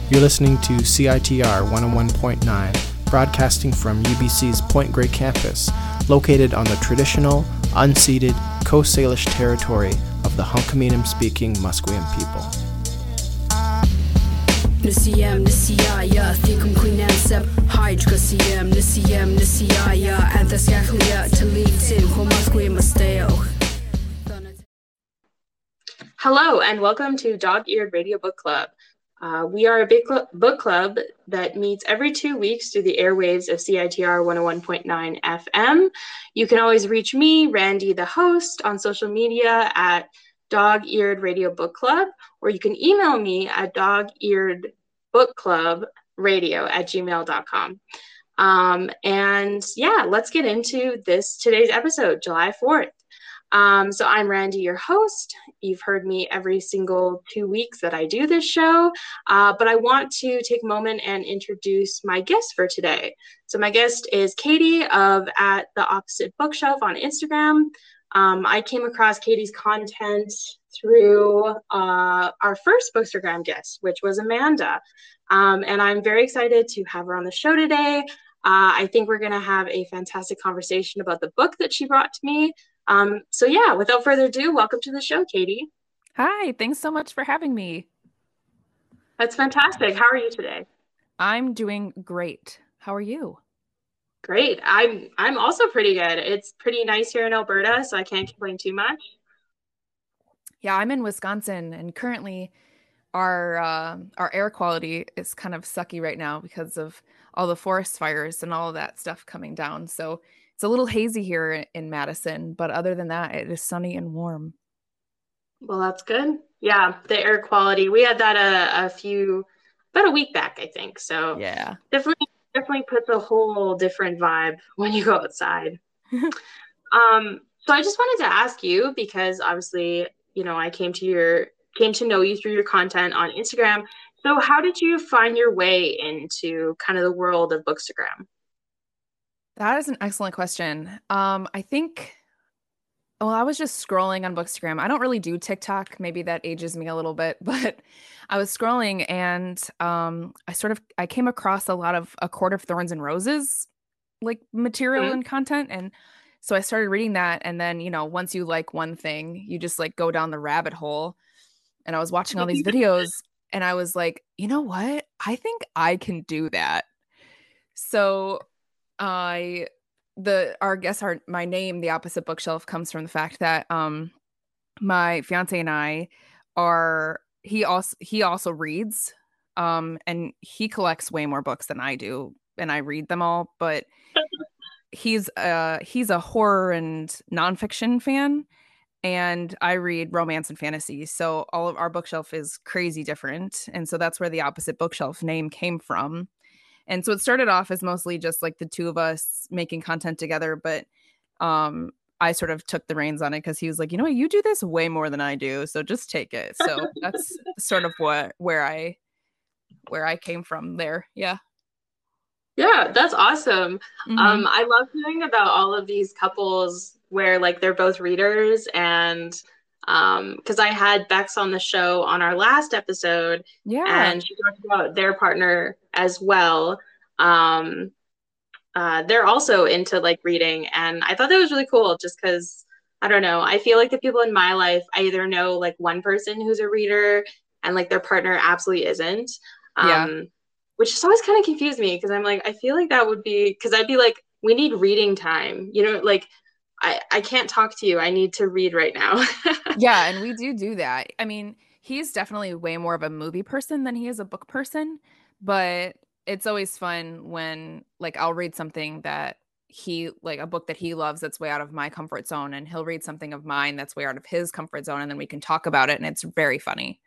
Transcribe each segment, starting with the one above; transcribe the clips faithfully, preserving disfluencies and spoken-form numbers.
You're listening to C I T R one oh one point nine, broadcasting from U B C's Point Grey campus, located on the traditional, unceded Coast Salish territory of the Hunkaminam-speaking Musqueam people. Nisiyam nisiyaya thikum kuinansab hydrocasiam nisiyam nisiyaya anthascaclia talitin homasquim masteo. Hello and welcome to Dog-Eared Radio Book Club. Uh, we are a big cl- book club that meets every two weeks through the airwaves of C I T R one oh one point nine F M. You can always reach me, Randy, the host, on social media at Dog-Eared Radio Book Club, or you can email me at dog-eared book club radio at gmail dot com. Um, and yeah, let's get into this today's episode, July fourth. Um, so I'm Randy, your host. You've heard me every single two weeks that I do this show, uh, but I want to take a moment and introduce my guest for today. So my guest is Katie of At the Opposite Bookshelf on Instagram. Um, I came across Katie's content through uh, our first Bookstagram guest, which was Amanda. Um, and I'm very excited to have her on the show today. Uh, I think we're going to have a fantastic conversation about the book that she brought to me. Um, so yeah, without further ado, welcome to the show, Katie. Hi, thanks so much for having me. That's fantastic. How are you today? I'm doing great. How are you? Great. I'm I'm also pretty good. It's pretty nice here in Alberta, so I can't complain too much. Yeah, I'm in Wisconsin, and currently our uh, our air quality is kind of sucky right now because of all the forest fires and all of that stuff coming down. So it's a little hazy here in Madison, but other than that, it is sunny and warm. Well, that's good. Yeah, the air quality. We had that a, a few, about a week back, I think. So yeah, definitely, definitely puts a whole different vibe when you go outside. um, so I just wanted to ask you, because obviously, you know, I came to your came to know you through your content on Instagram. So how did you find your way into kind of the world of Bookstagram? That is an excellent question. Um, I think, well, I was just scrolling on Bookstagram. I don't really do TikTok. Maybe that ages me a little bit, but I was scrolling and um, I sort of, I came across a lot of A Court of Thorns and Roses, like material Mm-hmm. and content. And so I started reading that. And then, you know, once you like one thing, you just like go down the rabbit hole. And I was watching all these videos and I was like, you know what? I think I can do that. So I, the, our guess, our, my name, The Opposite Bookshelf, comes from the fact that um, my fiance and I are, he also, he also reads um, and he collects way more books than I do. And I read them all, but he's uh he's a horror and nonfiction fan. And I read romance and fantasy. So all of our bookshelf is crazy different. And so that's where The Opposite Bookshelf name came from. And so it started off as mostly just like the two of us making content together. But um, I sort of took the reins on it because he was like, you know what, you do this way more than I do. So just take it. So that's sort of what where I where I came from there. Yeah. Yeah, that's awesome. Mm-hmm. Um, I love hearing about all of these couples where like they're both readers, and um, because I had Bex on the show on our last episode, Yeah. and she talked about their partner as well. Um, uh, they're also into like reading, and I thought that was really cool just because I don't know, I feel like the people in my life, I either know like one person who's a reader and like their partner absolutely isn't. Um, Yeah. which has always kind of confused me because I'm like, I feel like that would be, because I'd be like, we need reading time. You know, like, I, I can't talk to you. I need to read right now. Yeah, and we do do that. I mean, he's definitely way more of a movie person than he is a book person, but it's always fun when, like, I'll read something that he, like, a book that he loves that's way out of my comfort zone, and he'll read something of mine that's way out of his comfort zone, and then we can talk about it, and it's very funny.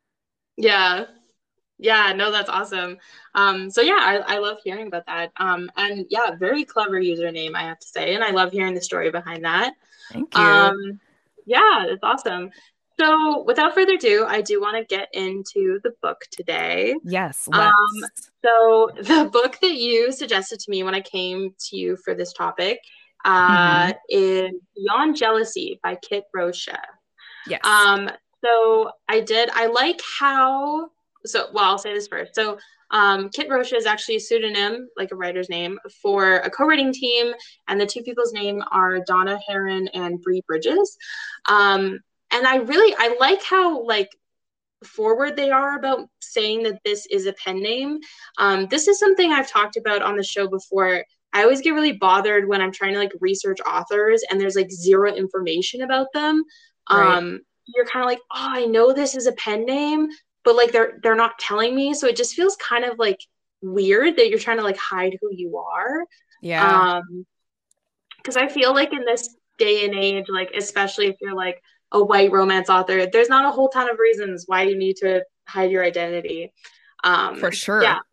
Yeah. Yeah, no, that's awesome. Um, so yeah, I, I love hearing about that. Um, and yeah, very clever username, I have to say. And I love hearing the story behind that. Thank you. Um, yeah, it's awesome. So without further ado, I do want to get into the book today. Yes, let's. Um, so the book that you suggested to me when I came to you for this topic uh, mm-hmm. is Beyond Jealousy by Kit Rocha. Yes. Um, so I did, I like how so well, I'll say this first. So um, Kit Rocha is actually a pseudonym, like a writer's name, for a co-writing team, and the two people's name are Donna Heron and Bree Bridges. Um, and I really I like how like forward they are about saying that this is a pen name. Um, this is something I've talked about on the show before. I always get really bothered when I'm trying to like research authors and there's like zero information about them. Right. Um, you're kind of like, oh, I know this is a pen name, but like they're they're not telling me, so it just feels kind of like weird that you're trying to like hide who you are. Yeah. Um, because I feel like in this day and age, like especially if you're like a white romance author, there's not a whole ton of reasons why you need to hide your identity. Um, For sure. Yeah.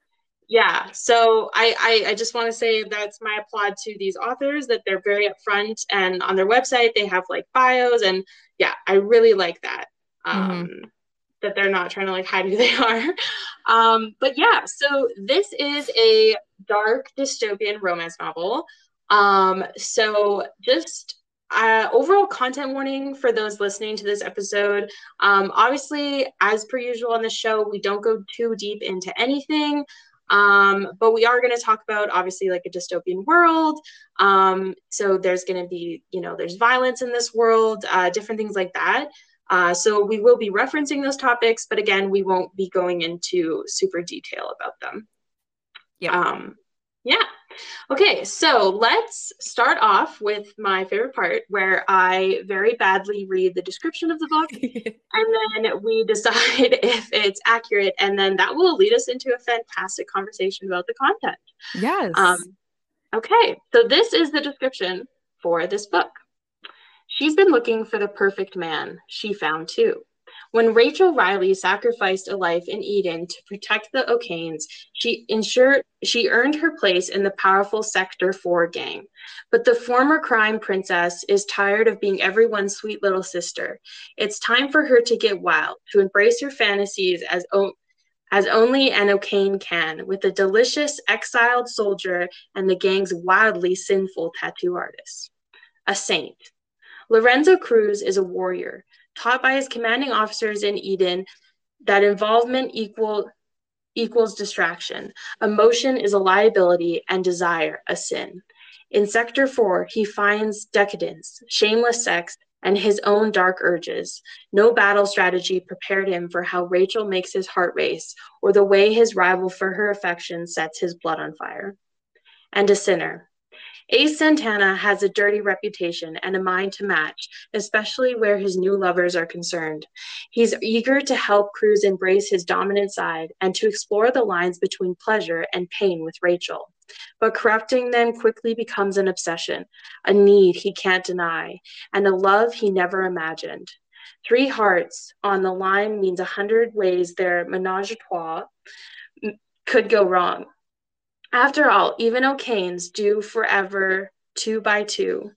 Yeah. So I, I, I just want to say that's my applaud to these authors, that they're very upfront, and on their website they have like bios, and yeah, I really like that. Um, Mm-hmm. that they're not trying to like hide who they are. Um, but yeah, so this is a dark dystopian romance novel. Um, so just uh, overall content warning for those listening to this episode. Um, obviously, as per usual on the show, we don't go too deep into anything. Um, but we are going to talk about obviously like a dystopian world. Um, so there's going to be, you know, there's violence in this world, uh, different things like that. Uh, so we will be referencing those topics, but again, we won't be going into super detail about them. Yeah. Um, yeah. Okay, so let's start off with my favorite part, where I very badly read the description of the book, and then we decide if it's accurate, and then that will lead us into a fantastic conversation about the content. Yes. Um, okay, so this is the description for this book. She's been looking for the perfect man. She found two. When Rachel Riley sacrificed a life in Eden to protect the O'Kanes, she ensured she earned her place in the powerful Sector four gang. But the former crime princess is tired of being everyone's sweet little sister. It's time for her to get wild, to embrace her fantasies as o- as only an O'Kane can, with a delicious exiled soldier and the gang's wildly sinful tattoo artist. A saint. Lorenzo Cruz is a warrior, taught by his commanding officers in Eden that involvement equal, equals distraction, emotion is a liability, and desire a sin. In Sector four, he finds decadence, shameless sex, and his own dark urges. No battle strategy prepared him for how Rachel makes his heart race, or the way his rival for her affection sets his blood on fire. And a sinner. Ace Santana has a dirty reputation and a mind to match, especially where his new lovers are concerned. He's eager to help Cruz embrace his dominant side and to explore the lines between pleasure and pain with Rachel. But corrupting them quickly becomes an obsession, a need he can't deny, and a love he never imagined. Three hearts on the line means a hundred ways their menage a trois could go wrong. After all, even O'Kanes do forever two by two.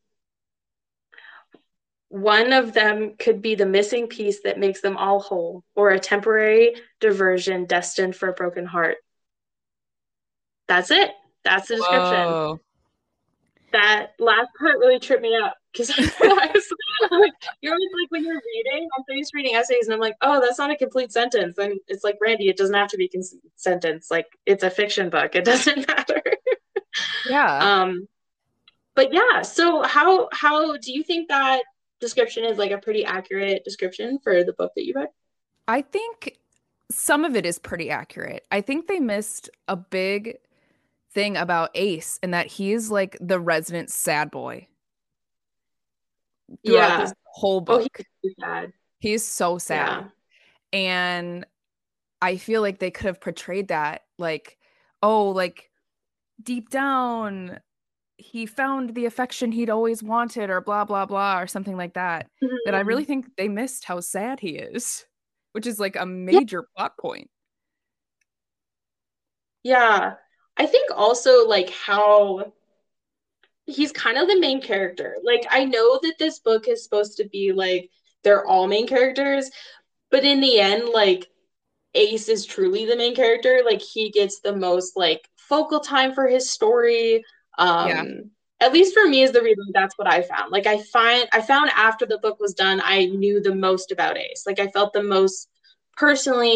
One of them could be the missing piece that makes them all whole, or a temporary diversion destined for a broken heart. That's it. That's the description. Whoa. That last part really tripped me up, because I was like, you're always like, when you're reading, I'm so used to reading essays, and I'm like, oh, that's not a complete sentence. And it's like, Randy, it doesn't have to be a con- sentence. Like, it's a fiction book. It doesn't matter. Yeah. Um, but yeah, so how how do you think that description is like a pretty accurate description for the book that you read? I think some of it is pretty accurate. I think they missed a big thing about Ace, and that he's like the resident sad boy throughout Yeah. this whole Oh, book. he's sad. He's so sad. Yeah. And I feel like they could have portrayed that like, oh, like deep down he found the affection he'd always wanted, or blah blah blah, or something like that. Mhm. That I really think they missed how sad he is, which is like a major plot point. Yeah. I think also like how he's kind of the main character. Like, I know that this book is supposed to be like they're all main characters, but in the end, like Ace is truly the main character. Like, he gets the most like focal time for his story. Um Yeah. At least for me as the reader, that's what I found. Like, I find I found after the book was done, I knew the most about Ace. Like, I felt the most personally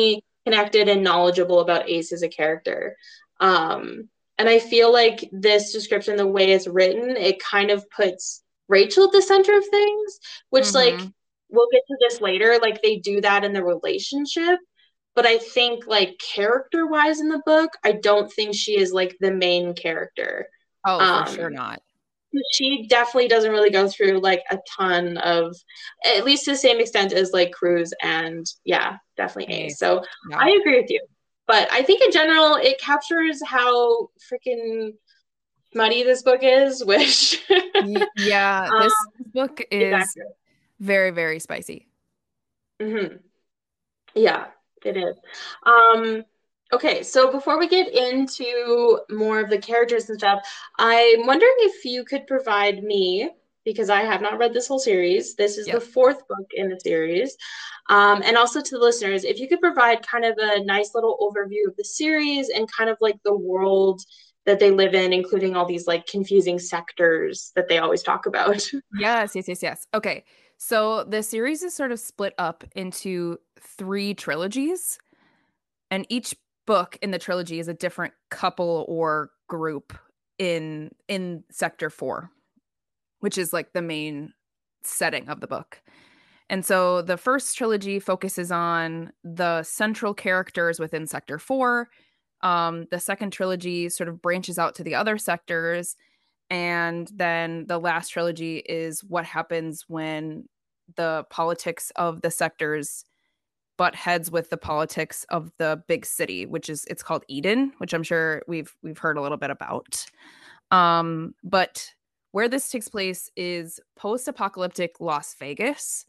connected and knowledgeable about Ace as a character. Um, and I feel like this description, the way it's written, it kind of puts Rachel at the center of things, which mm-hmm. like we'll get to this later. Like they do that in the relationship. But I think like character wise in the book, I don't think she is like the main character. Oh, um, for sure not. She definitely doesn't really go through like a ton of, at least to the same extent as like Cruz and yeah, definitely Ace. Ace. So yeah. I agree with you. But I think in general, it captures how freaking smutty this book is, which yeah, this um, book is exactly. very, very spicy. Mm-hmm. Yeah, it is. Um, okay, so before we get into more of the characters and stuff, I'm wondering if you could provide me, because I have not read this whole series. This is yep. the fourth book in the series. Um, and also to the listeners, if you could provide kind of a nice little overview of the series and kind of like the world that they live in, including all these like confusing sectors that they always talk about. Yes, yes, yes, yes. Okay. So the series is sort of split up into three trilogies, and each book in the trilogy is a different couple or group in in Sector Four, which is like the main setting of the book. And so the first trilogy focuses on the central characters within Sector Four. Um, the second trilogy sort of branches out to the other sectors. And then the last trilogy is what happens when the politics of the sectors butt heads with the politics of the big city, which is, it's called Eden, which I'm sure we've we've heard a little bit about. Um, but where this takes place is post-apocalyptic Las Vegas.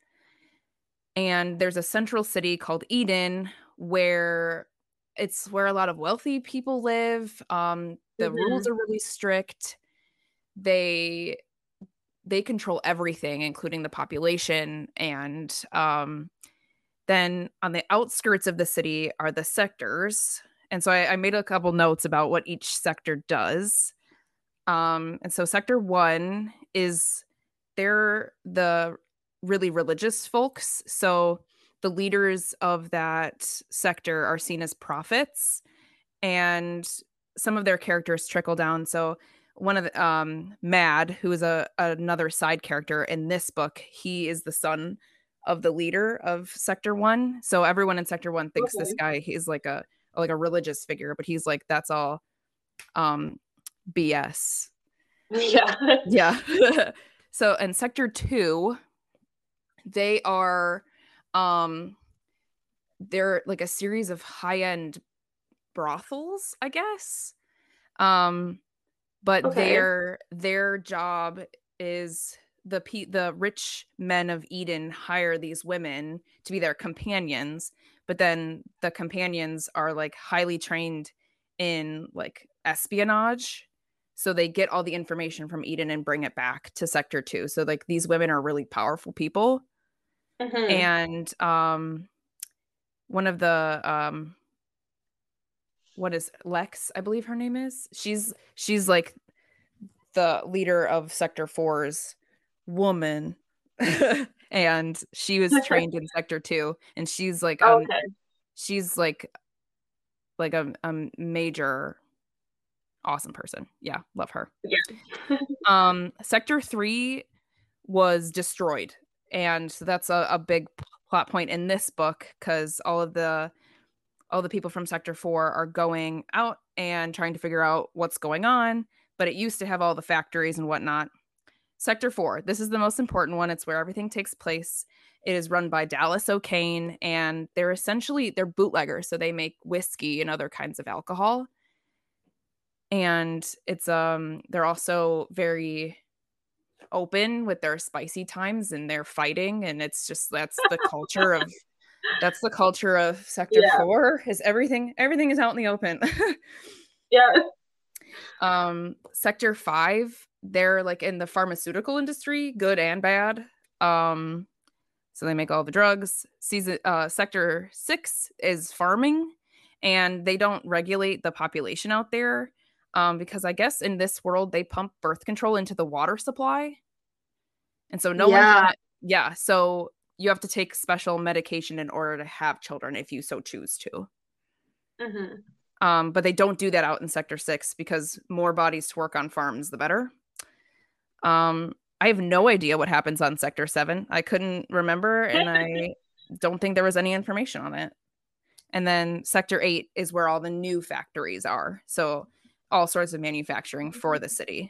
And there's a central city called Eden where it's where a lot of wealthy people live. Um, the mm-hmm. rules are really strict. They they control everything, including the population. And um, then on the outskirts of the city are the sectors. And so I, I made a couple notes about what each sector does. Um, and so Sector One is they're the really religious folks. So the leaders of that sector are seen as prophets, and some of their characters trickle down. So one of the um Mad, who is a another side character in this book, he is the son of the leader of Sector One. So everyone in Sector One thinks okay. this guy he's like a like a religious figure, but he's like, that's all um B S. Yeah. Yeah. So in Sector Two, they are um they're like a series of high-end brothels, I guess. Um but okay. their their job is the pe- the rich men of Eden hire these women to be their companions, but then the companions are like highly trained in like espionage. So they get all the information from Eden and bring it back to Sector Two. So like these women are really powerful people. Mm-hmm. And um, one of the um, what is Lex? I believe her name is. She's she's like the leader of Sector Four's woman, and she was trained in Sector Two, and she's like um, okay. she's like like a, a major awesome person. Yeah, love her. Yeah. um, Sector Three was destroyed. And so that's a, a big plot point in this book, because all of the all the people from Sector Four are going out and trying to figure out what's going on. But it used to have all the factories and whatnot. Sector Four, this is the most important one. It's where everything takes place. It is run by Dallas O'Kane, and they're essentially they're bootleggers, so they make whiskey and other kinds of alcohol. And it's um they're also very open with their spicy times and their fighting, and it's just that's the culture of that's the culture of Sector yeah. Four is everything everything is out in the open. Yeah. Um Sector Five, they're like in the pharmaceutical industry, good and bad. Um so they make all the drugs. Season uh Sector Six is farming, and they don't regulate the population out there. Um, because I guess in this world, they pump birth control into the water supply. And so no yeah. one, yeah. So you have to take special medication in order to have children if you so choose to. Mm-hmm. Um, but they don't do that out in Sector Six because more bodies to work on farms, the better. Um, I have no idea what happens on Sector Seven. I couldn't remember, and I don't think there was any information on it. And then Sector Eight is where all the new factories are. So all sorts of manufacturing for the city.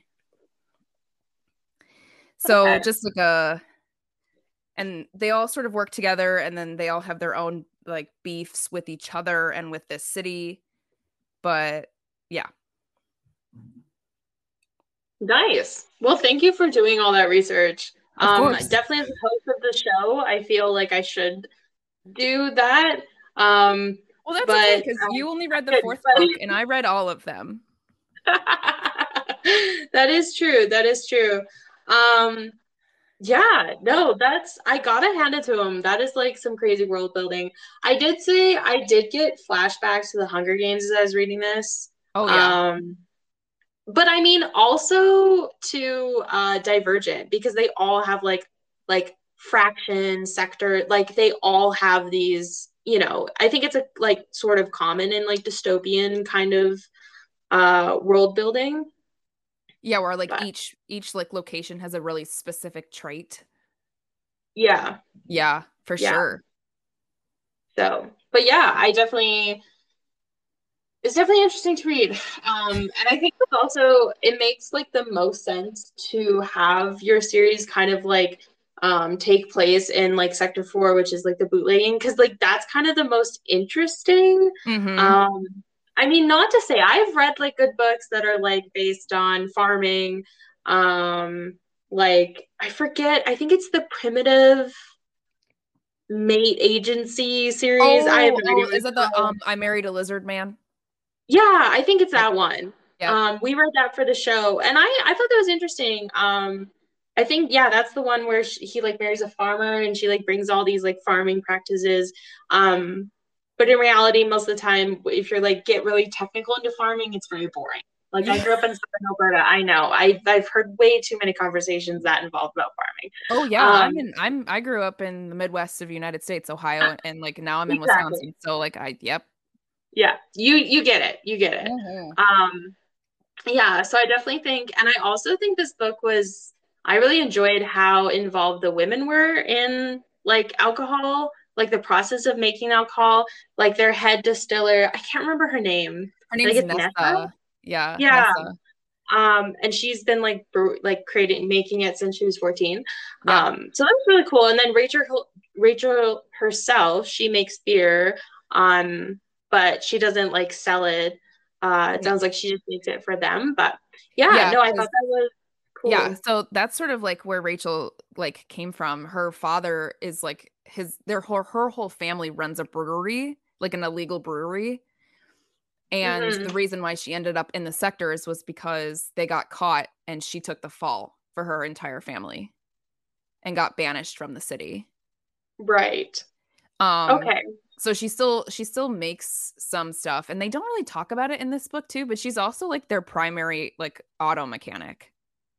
So Okay. just like a, and they all sort of work together, and then they all have their own like beefs with each other and with this city. But yeah. Nice. Well, thank you for doing all that research. Of Um, course. definitely as a host of the show, I feel like I should do that. Um, Well, that's but okay because um, you only read the good, fourth but- book, and I read all of them. That is true. That is true. Um, yeah, no, that's I gotta hand it to him. That is like some crazy world building. I did say I did get flashbacks to the Hunger Games as I was reading this. Oh yeah. Um, but I mean also to uh Divergent because they all have like like fraction sector, like they all have these, you know, I think it's a like sort of common in like dystopian kind of uh world building. Yeah, where like But each each like location has a really specific trait. yeah, Yeah, for yeah. sure. So, but yeah, I definitely it's definitely interesting to read. Um, and I think it's also it makes like the most sense to have your series kind of like um take place in like Sector Four, which is like the bootlegging, because like that's kind of the most interesting. Mm-hmm. Um, I mean, not to say I've read like good books that are like based on farming. Um, like I forget, I think it's the Primitive Mate Agency series. I have Oh, no idea oh, what is it's that the called. um I Married a Lizard Man? Yeah, I think it's Yep. that one. Yep. Um, we read that for the show, and I I thought that was interesting. Um, I think yeah, that's the one where she, he like marries a farmer, and she like brings all these like farming practices. Um, but in reality, most of the time, if you're like get really technical into farming, it's very boring. Like I grew up in Southern Alberta. I know. I I've heard way too many conversations that involve about farming. Oh yeah, I'm Um, in I'm I grew up in the Midwest of the United States, Ohio, and like now I'm in exactly. Wisconsin. So like I yep. Yeah, you you get it. You get it. Mm-hmm. Um, yeah, so I definitely think, and I also think this book was, I really enjoyed how involved the women were in like alcohol, like the process of making alcohol, like their head distiller. I can't remember her name. Her I name's think it's Nessa. Nessa. Yeah, Yeah. Nessa. Um, and she's been like brew- like creating making it since she was fourteen. Yeah. Um, so that's really cool. And then Rachel Rachel herself, she makes beer, um, but she doesn't like sell it. Uh, it No. sounds like she just makes it for them. But yeah, Yeah, no, I 'cause- thought that was cool. Yeah, so that's sort of like where Rachel like came from. Her father is like his their her, her whole family runs a brewery, like an illegal brewery. And Mhm. the reason why she ended up in the sectors was because they got caught and she took the fall for her entire family and got banished from the city. Right. Um Okay. so she still she still makes some stuff, and they don't really talk about it in this book too, but she's also like their primary like auto mechanic.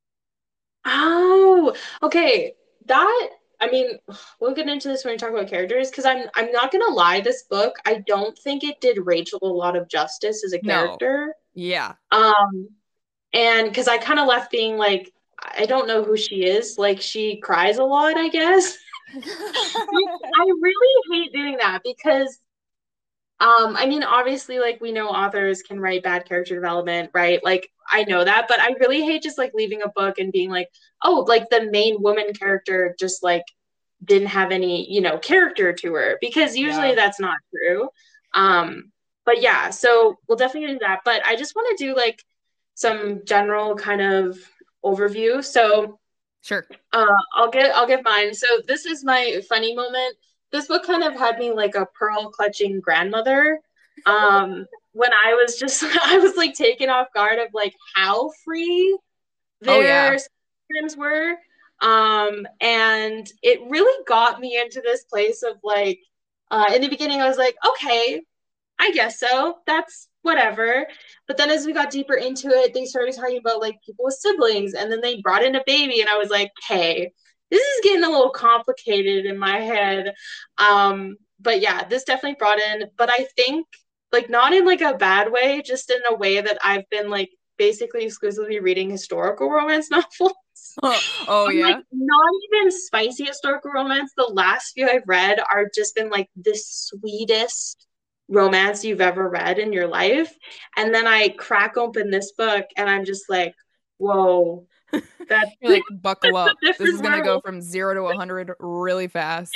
Oh, okay. That I mean, we'll get into this when we talk about characters because I'm I'm not gonna lie, this book, I don't think it did Rachel a lot of justice as a No. character. Yeah. Um, and because I kind of left being like, I don't know who she is. Like she cries a lot, I guess. I really hate doing that because um, I mean, obviously, like we know authors can write bad character development, right? Like I know that, but I really hate just like leaving a book and being like, oh, like the main woman character just like didn't have any, you know, character to her because usually Yeah. that's not true. Um, but yeah, so we'll definitely do that. But I just want to do like some general kind of overview. So Sure. uh, I'll get I'll give mine. So this is my funny moment. This book kind of had me like a pearl clutching grandmother. Um, when I was just I was like taken off guard of like how free Oh, yeah. their systems were. Um, and it really got me into this place of like uh, in the beginning I was like, okay, I guess so. That's whatever. But then as we got deeper into it, they started talking about like people with siblings, and then they brought in a baby, and I was like, hey, this is getting a little complicated in my head. Um, but yeah, this definitely brought in, but I think like not in like a bad way, just in a way that I've been like basically exclusively reading historical romance novels. Oh, oh yeah. Like not even spicy historical romance. The last few I've read are just been like the sweetest romance you've ever read in your life. And then I crack open this book and I'm just like, whoa, that's You're like, buckle up. This is gonna world. go from zero to a hundred really fast.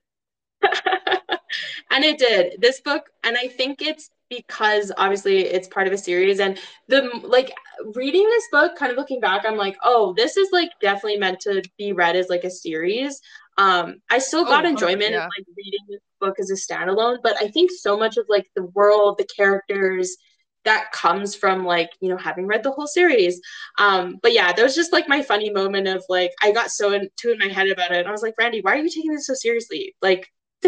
And it did. This book, and I think it's because obviously it's part of a series, and the like reading this book, kind of looking back, I'm like, oh, this is like definitely meant to be read as like a series. Um, I still got Oh, enjoyment yeah. of like reading this book as a standalone, but I think so much of like the world, the characters, that comes from like, you know, having read the whole series. Um, but yeah, there was just like my funny moment of like, I got so in, too in my head about it. And I was like, Randy, why are you taking this so seriously? Like,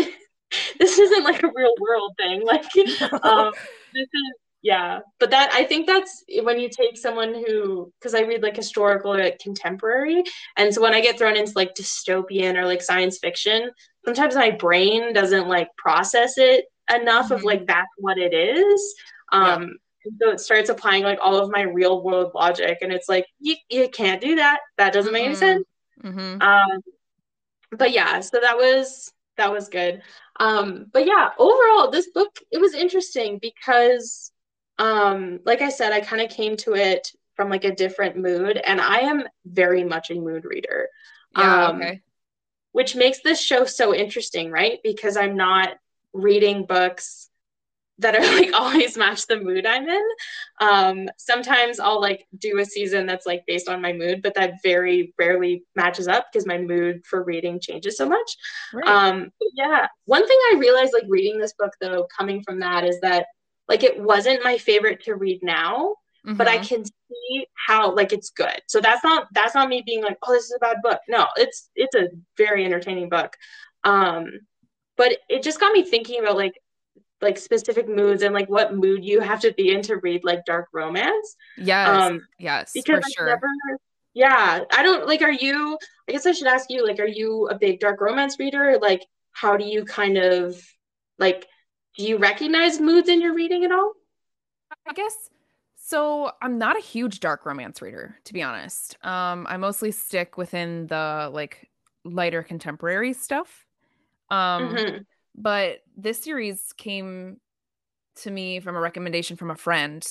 this isn't like a real world thing. Like, um, this is, yeah. But that, I think that's when you take someone who, because I read like historical or like, contemporary. And so when I get thrown into like dystopian or like science fiction, sometimes my brain doesn't like process it enough mm-hmm. of like, that's what it is. Um, yeah. So it starts applying like all of my real world logic. And it's like, you, you can't do that. That doesn't mm-hmm. make any sense. Mm-hmm. Um, but yeah, so that was, that was good. Um, but yeah, overall, this book, it was interesting because, um, like I said, I kind of came to it from like a different mood, and I am very much a mood reader. Yeah, um, okay. Which makes this show so interesting, right? Because I'm not reading books that are like always match the mood I'm in. Um, sometimes I'll like do a season that's like based on my mood, but that very rarely matches up because my mood for reading changes so much. Right. Um, yeah. One thing I realized like reading this book though, coming from that, is that like it wasn't my favorite to read now, mm-hmm. but I can see how like it's good. So that's not that's not me being like, oh, this is a bad book. No, it's it's a very entertaining book. Um, but it just got me thinking about like like specific moods and like what mood you have to be in to read like dark romance. Yes. Um, yes, because for I've sure. Never, yeah. I don't like, are you, I guess I should ask you, like, are you a big dark romance reader? Like, how do you kind of like, do you recognize moods in your reading at all? I guess so. I'm not a huge dark romance reader, to be honest. Um, I mostly stick within the like lighter contemporary stuff. Um, mm-hmm. But this series came to me from a recommendation from a friend,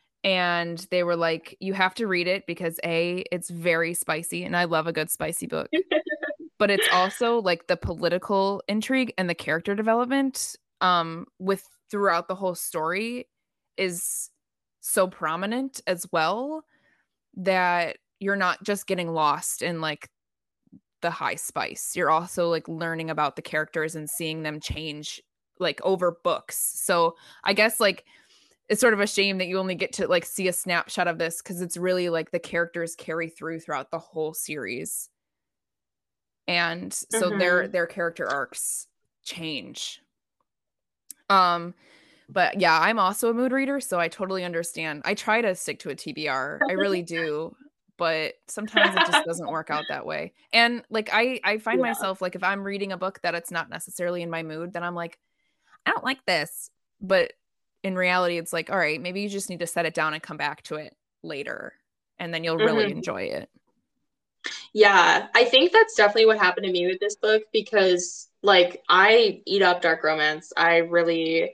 and they were like, you have to read it because A, it's very spicy, and I love a good spicy book, but it's also like the political intrigue and the character development um, with throughout the whole story is so prominent as well that you're not just getting lost in like the high spice. You're also like learning about the characters and seeing them change like over books. So I guess like it's sort of a shame that you only get to like see a snapshot of this because it's really like the characters carry through throughout the whole series. And so mm-hmm. their their character arcs change. Um but yeah, I'm also a mood reader, so I totally understand. I try to stick to a T B R. I really do. But sometimes it just doesn't work out that way. And like, I, I find yeah. myself like, if I'm reading a book that it's not necessarily in my mood, then I'm like, I don't like this. But in reality, it's like, all right, maybe you just need to set it down and come back to it later. And then you'll really mm-hmm. enjoy it. Yeah, I think that's definitely what happened to me with this book because like I eat up dark romance. I really,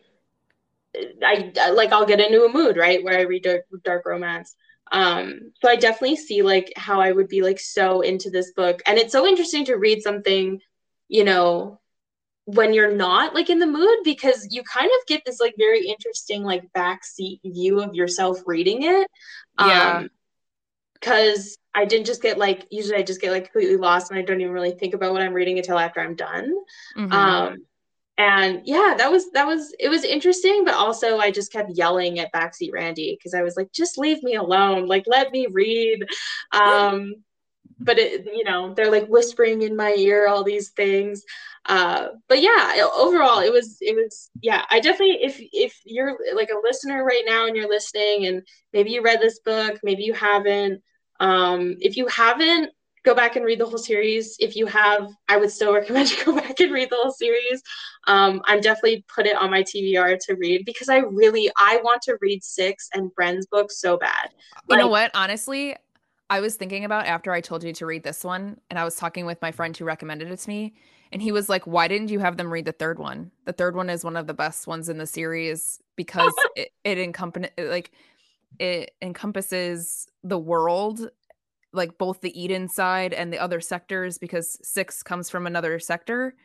I like, I'll get into a mood, right? Where I read dark, dark romance. Um, so I definitely see like how I would be like so into this book. And it's so interesting to read something, you know, when you're not like in the mood, because you kind of get this like very interesting like backseat view of yourself reading it. Yeah. Um, cause I didn't just get like, usually I just get like completely lost and I don't even really think about what I'm reading until after I'm done. Mm-hmm. Um, And yeah, that was, that was, it was interesting, but also I just kept yelling at backseat Randy because I was like, just leave me alone. Like, let me read. Um, but it, you know, they're like whispering in my ear, all these things. Uh, but yeah, overall it was, it was, yeah, I definitely, if, if you're like a listener right now and you're listening and maybe you read this book, maybe you haven't, um, if you haven't, go back and read the whole series. If you have, I would still recommend you go back and read the whole series. Um, I'm definitely put it on my T B R to read because I really, I want to read Six and Bren's book so bad. You Like, know what? Honestly, I was thinking about after I told you to read this one, and I was talking with my friend who recommended it to me, and he was like, "Why didn't you have them read the third one? The third one is one of the best ones in the series because it, it encompass like it encompasses the world, like both the Eden side and the other sectors, because Six comes from another sector,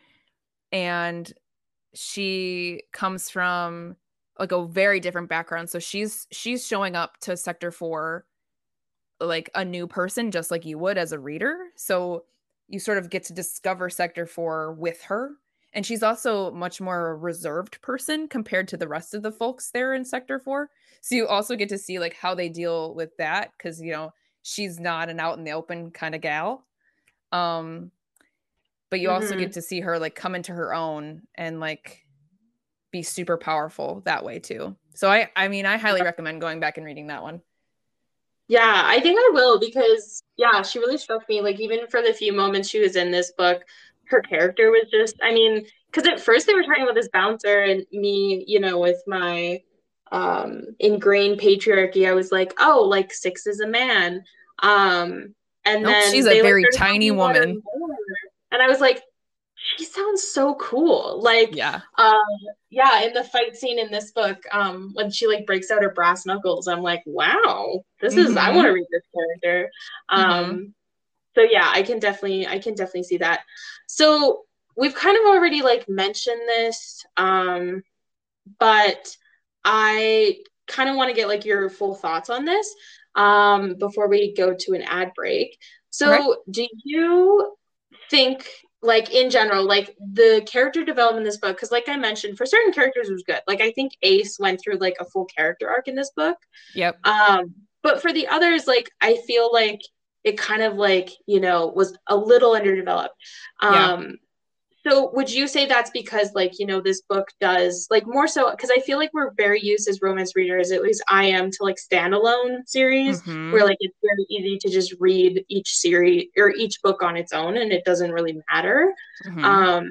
and she comes from like a very different background. So she's she's showing up to Sector Four like a new person, just like you would as a reader. So you sort of get to discover Sector Four with her. And she's also much more a reserved person compared to the rest of the folks there in Sector Four. So you also get to see like how they deal with that, because you know she's not an out in the open kind of gal. Um, but you also mm-hmm. get to see her like come into her own and like be super powerful that way too. So I, I mean, I highly recommend going back and reading that one. Yeah, I think I will because, yeah, she really struck me. Like, even for the few moments she was in this book, her character was just, I mean, because at first they were talking about this bouncer and me, you know, with my um, ingrained patriarchy, I was like, oh, like Six is a man. Um, and Nope, then she's a they like very started tiny talking about her woman. more. And I was like, she sounds so cool. Like, Yeah. um, yeah, in the fight scene in this book, um, when she like breaks out her brass knuckles, I'm like, wow, this is, I want to Mhm. read this character. Um, Mhm. so yeah, I can definitely, I can definitely see that. So we've kind of already like mentioned this, um, but I kind of want to get like your full thoughts on this, um, before we go to an ad break. Okay. So do you think, like in general, like the character development in this book, because like I mentioned, for certain characters it was good. Like I think Ace went through like a full character arc in this book. Yep. Um, but for the others, like I feel like it kind of like, you know, was a little underdeveloped. Yeah. Um, so would you say that's because like, you know, this book does like more so, because I feel like we're very used as romance readers, at least I am, to like standalone series where Mhm. like it's very easy to just read each series or each book on its own and it doesn't really matter. Mhm. Um,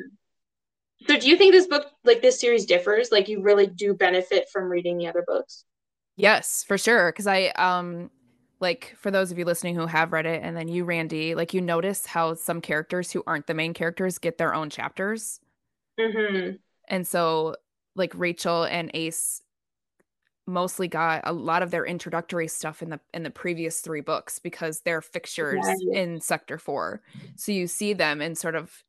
so do you think this book, like this series differs? Like you really do benefit from reading the other books? Yes, for sure. Because I, um, like for those of you listening who have read it, and then you, Randy, like you notice how some characters who aren't the main characters get their own chapters. Mm-hmm. And so, like Rachel and Ace mostly got a lot of their introductory stuff in the in the previous three books because they're fixtures Right. in Sector Four. So you see them and sort of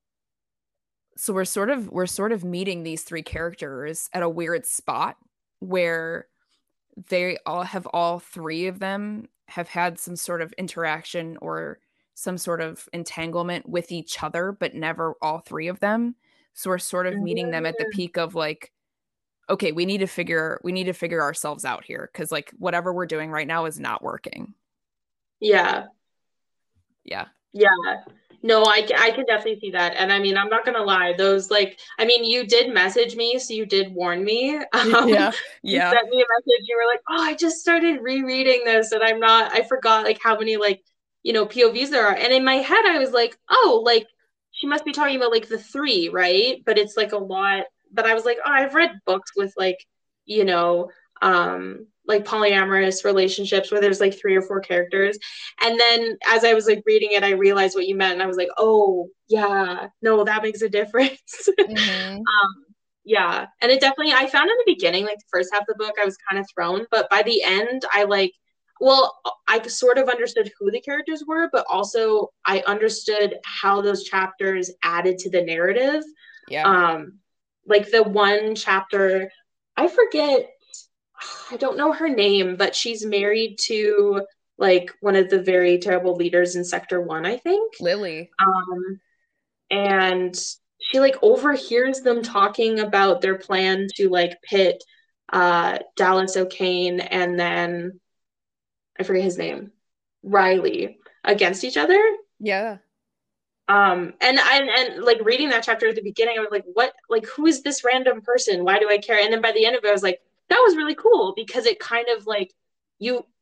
so we're sort of we're sort of meeting these three characters at a weird spot where they all have all three of them have had some sort of interaction or some sort of entanglement with each other, but never all three of them. So we're sort of meeting them at the peak of like, okay, we need to figure we need to figure ourselves out here because like whatever we're doing right now is not working. Yeah. Yeah. Yeah. No, I, I can definitely see that. And I mean, I'm not gonna lie, those like, I mean, you did message me, so you did warn me. Um, Yeah. you Yeah. sent me a message, you were like, oh, I just started rereading this and I'm not, I forgot like how many like, you know, P O Vs there are. And in my head, I was like, oh, like she must be talking about like the three, right? But it's like a lot. But I was like, oh, I've read books with like, you know, um, like polyamorous relationships where there's like three or four characters. And then as I was like reading it, I realized what you meant. And I was like, oh, yeah, no, that makes a difference. Mm-hmm. um, yeah. And it definitely, I found in the beginning, like the first half of the book, I was kind of thrown. But by the end, I like, well, I sort of understood who the characters were, but also I understood how those chapters added to the narrative. Yeah. Um, like the one chapter, I forget, I don't know her name, but she's married to like one of the very terrible leaders in Sector One, I think. Lily. Um, and she like overhears them talking about their plan to like pit uh, Dallas O'Kane and then I forget his name, Riley, against each other. Yeah. Um, and and and like reading that chapter at the beginning, I was like, what? Like, who is this random person? Why do I care? And then by the end of it, I was like, that was really cool because it kind of like you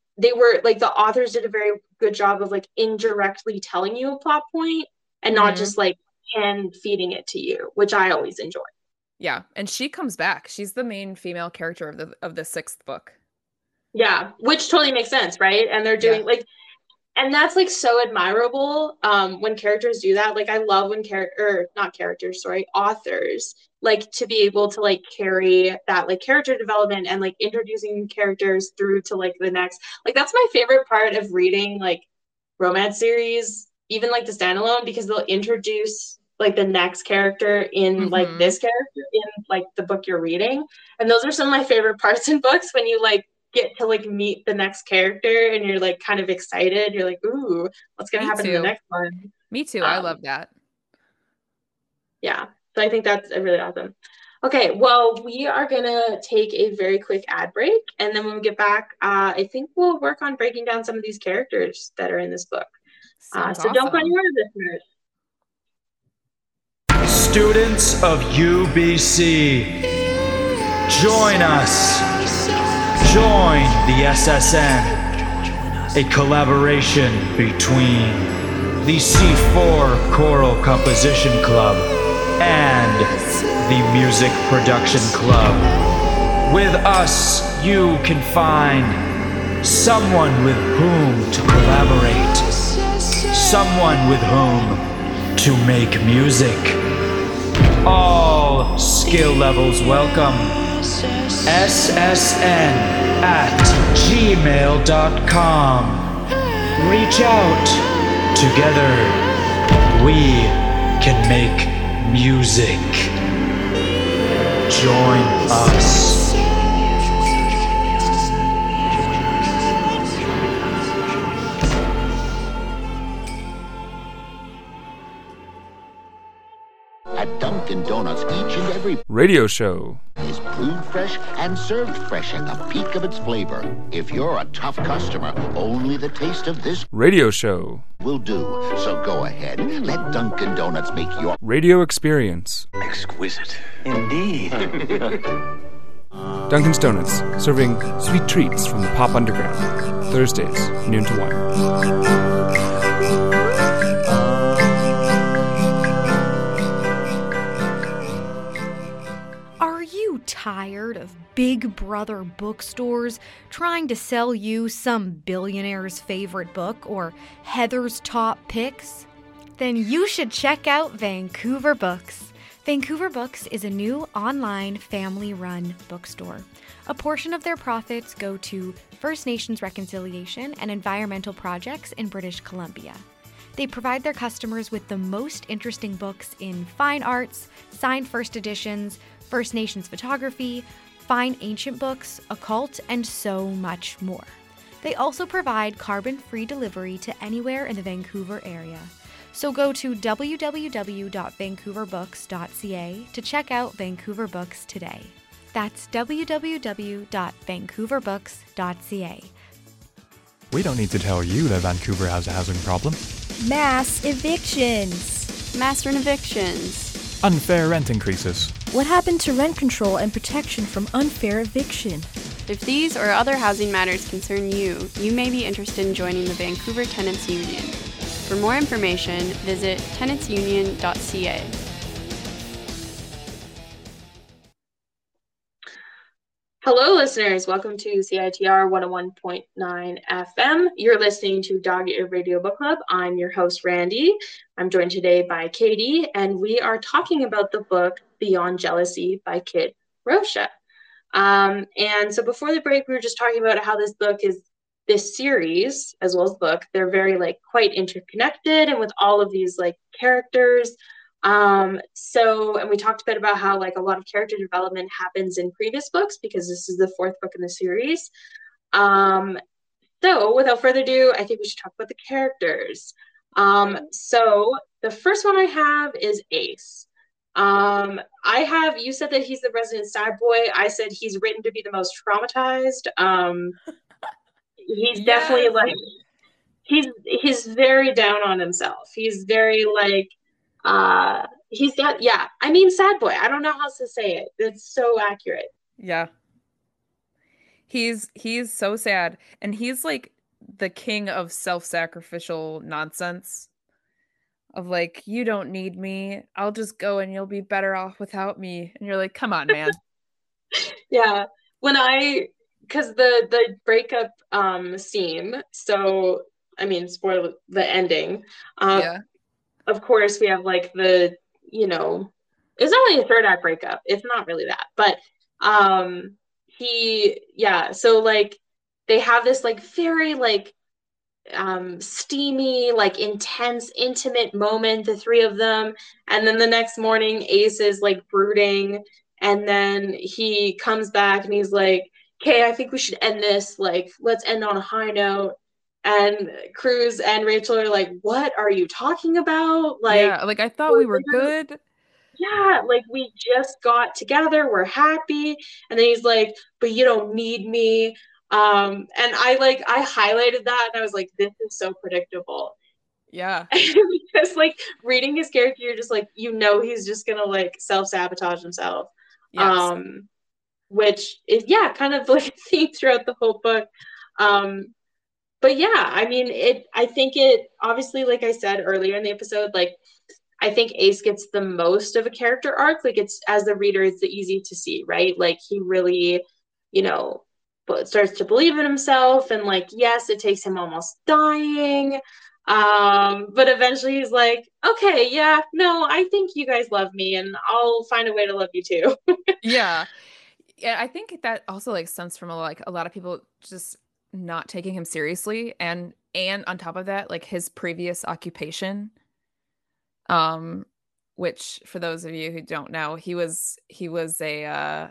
they were like, the authors did a very good job of like indirectly telling you a plot point and not Mhm. just like hand feeding it to you, which I always enjoy. Yeah, and she comes back. She's the main female character of the of the sixth book. Yeah, which totally makes sense, right? And they're doing Yeah. like, and that's like so admirable um, when characters do that. Like I love when character, or not characters, sorry, authors like to be able to like carry that like character development and like introducing characters through to like the next. Like that's my favorite part of reading like romance series, even like the standalone, because they'll introduce like the next character in like Mhm. this character in like the book you're reading, and those are some of my favorite parts in books, when you like get to like meet the next character and you're like kind of excited. You're like, ooh, what's gonna Me happen in the too. next one? Me too. I Um, love that. yeah, so I think that's really awesome. Okay, well, we are gonna take a very quick ad break, and then when we get back, uh, I think we'll work on breaking down some of these characters that are in this book. Uh, Sounds so don't go awesome. anywhere, listeners. Students of U B C, join us. Join the S S N, a collaboration between the C four Choral Composition Club and the Music Production Club. With us, you can find someone with whom to collaborate, someone with whom to make music. All skill levels welcome. S S N at gmail dot com. Reach out. Together, we can make music. Join us. At Dunkin' Donuts, each and every Radio show. is brewed fresh and served fresh at the peak of its flavor. If you're a tough customer, only the taste of this Radio show. will do. So go ahead, let Dunkin' Donuts make your Radio experience. Exquisite. Indeed. Dunkin's Donuts, serving sweet treats from the pop underground. Thursdays, noon to one. Are you tired of Big Brother bookstores trying to sell you some billionaire's favorite book or Heather's top picks? Then you should check out Vancouver Books. Vancouver Books is a new online family-run bookstore. A portion of their profits go to First Nations reconciliation and environmental projects in British Columbia. They provide their customers with the most interesting books in fine arts, signed first editions, First Nations photography, fine ancient books, occult, and so much more. They also provide carbon-free delivery to anywhere in the Vancouver area. So go to w w w dot vancouver books dot c a to check out Vancouver Books today. That's w w w dot vancouver books dot c a. We don't need to tell you that Vancouver has a housing problem. Mass evictions. Mass evictions. Unfair rent increases. What happened to rent control and protection from unfair eviction? If these or other housing matters concern you, you may be interested in joining the Vancouver Tenants Union. For more information, visit tenants union dot c a. Hello, listeners. Welcome to C I T R one oh one point nine F M. You're listening to Dog Ear Radio Book Club. I'm your host, Randy. I'm joined today by Katie, and we are talking about the book Beyond Jealousy by Kit Rocha. Um, and so before the break, we were just talking about how this book is, this series, as well as the book, they're very like quite interconnected and with all of these like characters. Um, so, and we talked a bit about how like a lot of character development happens in previous books because this is the fourth book in the series. Um, so without further ado, I think we should talk about the characters. Um, so the first one I have is Ace. Um, I have, you said that he's the resident sad boy. I said he's written to be the most traumatized. Um, he's yes. definitely like, he's, he's very down on himself. He's very like, uh he's got yeah I mean sad boy. I don't know how else to say it. It's so accurate. Yeah, He's he's so sad, and he's like the king of self-sacrificial nonsense. Of like, you don't need me. I'll just go and you'll be better off without me. And you're like, come on, man. Yeah. When I, because the the breakup um scene, so I mean, spoil the ending. Um, yeah. Of course, we have like the, you know, it's not really a third act breakup. It's not really that, but um, he, yeah. So like, they have this like very like um steamy, like intense, intimate moment, the three of them, and then the next morning Ace is like brooding, and then he comes back and he's like, okay, I think we should end this, like let's end on a high note. And Cruz and Rachel are like, what are you talking about? Like, yeah, like I thought we were good. Yeah, like we just got together, we're happy. And then he's like, but you don't need me. Um, and I like I highlighted that and I was like, this is so predictable. Yeah. Because like reading his character, you're just like, you know, he's just gonna like self-sabotage himself. Yes. Um, which is yeah, kind of like a theme throughout the whole book. Um, but yeah, I mean it I think it obviously, like I said earlier in the episode, like I think Ace gets the most of a character arc. Like it's, as the reader, it's the easy to see, right? Like he really, you know, starts to believe in himself, and like, yes, it takes him almost dying. Um, but eventually he's like, okay, yeah, no, I think you guys love me and I'll find a way to love you too. yeah. Yeah. I think that also like stems from a, like a lot of people just not taking him seriously. And, and on top of that, like his previous occupation, um, which for those of you who don't know, he was, he was a, uh,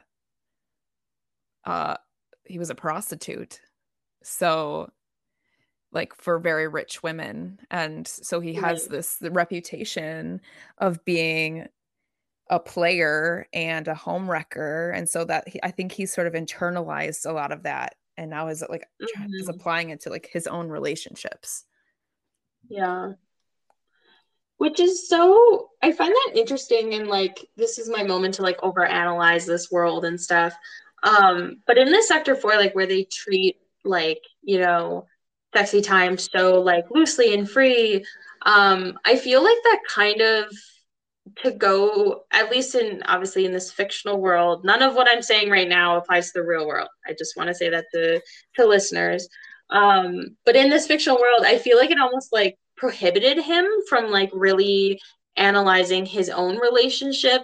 uh, he was a prostitute. So like for very rich women. And so he has right. this the reputation of being a player and a home wrecker. And so that he, I think he's sort of internalized a lot of that. And now is like mm-hmm. is applying it to like his own relationships. Yeah. Which is so, I find that interesting, and like this is my moment to like overanalyze this world and stuff. Um, but in this sector four, like where they treat like, you know, sexy time so like loosely and free, um, I feel like that kind of to go, at least in obviously in this fictional world, none of what I'm saying right now applies to the real world. I just want to say that to to listeners. Um, but in this fictional world, I feel like it almost like prohibited him from like really analyzing his own relationship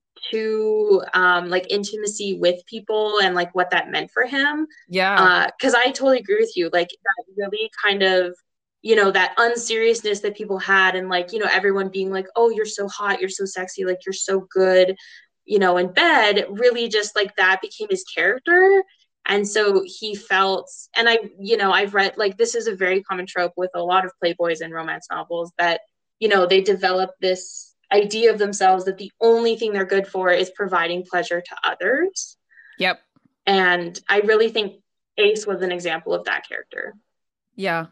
to um like intimacy with people and like what that meant for him. Yeah. Uh, because I totally agree with you. Like that really kind of, you know, that unseriousness that people had, and like, you know, everyone being like, oh, you're so hot, you're so sexy, like you're so good, you know, in bed, really just like that became his character. And so he felt, and I, you know, I've read, like, this is a very common trope with a lot of playboys and romance novels that, you know, they develop this idea of themselves that the only thing they're good for is providing pleasure to others. Yep. And I really think Ace was an example of that character. Yeah.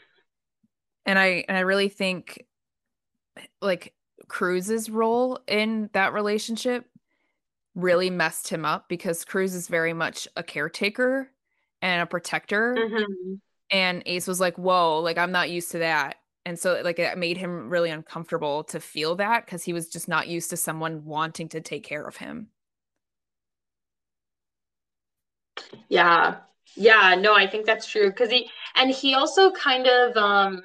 And I, and I really think like Cruz's role in that relationship really messed him up, because Cruz is very much a caretaker and a protector. Mm-hmm. And Ace was like, whoa, like I'm not used to that. And so like it made him really uncomfortable to feel that, because he was just not used to someone wanting to take care of him. Yeah. Yeah, no, I think that's true. Cause he, and he also kind of, um,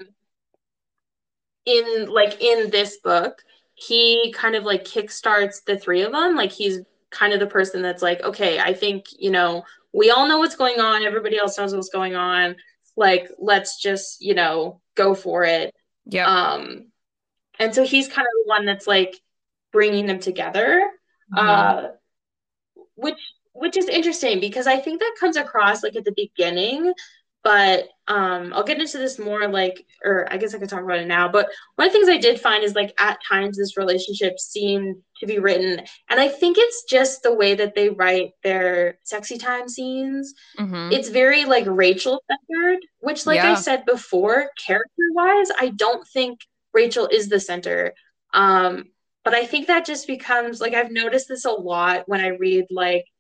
in like in this book, he kind of like kickstarts the three of them. Like he's kind of the person that's like, okay, I think, you know, we all know what's going on. Everybody else knows what's going on. Like, let's just, you know, go for it. Yeah. Um, and so he's kind of the one that's like bringing them together, mm-hmm. uh, which, which is interesting, because I think that comes across like at the beginning, but um, I'll get into this more like, or I guess I could talk about it now. But one of the things I did find is like at times this relationship seemed to be written, and I think it's just the way that they write their sexy time scenes. Mm-hmm. It's very like Rachel centered, which like yeah. I said before, character wise, I don't think Rachel is the center. Um, but I think that just becomes like, I've noticed this a lot when I read like